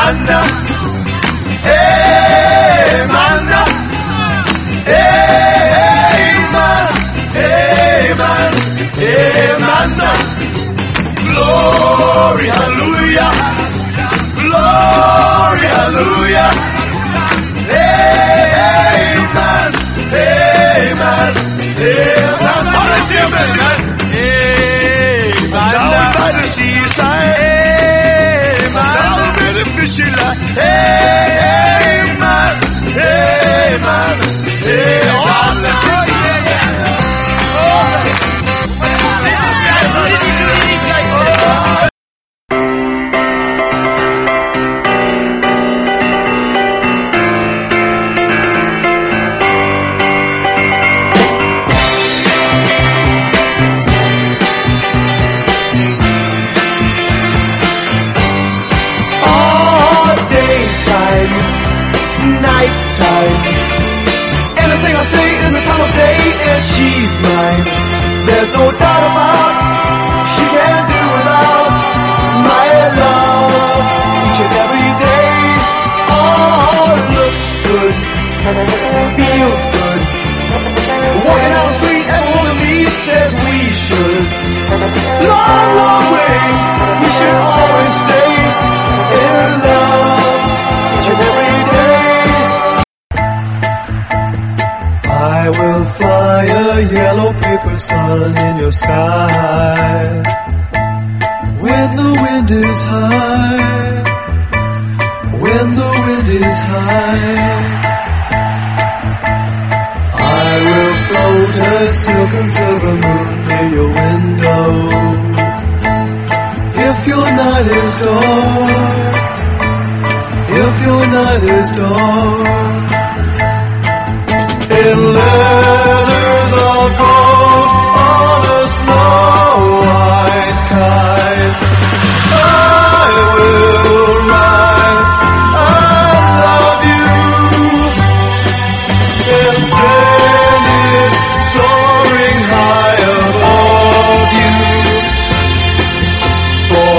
Glory, hallelujah. Glory, hallelujah. Amen. Amen. Amen. Bless you, man. Amen. Down by the seaside. Amen. Down by the fishing line. Amen. Amen. Amen. Nighttime. Anything I say in the time of day, and she's mine. There's no doubt about she can't do without my love. Each and every day, all looks good, feels good. Walking down the street and holding me says we should. Long, long way, we should always stay in love. Each and every day. I will fly a yellow paper sun in your sky. When the wind is high, when the wind is high, I will float a silk and silver moon near your window. If your night is dark, if your night is dark, in letters of gold.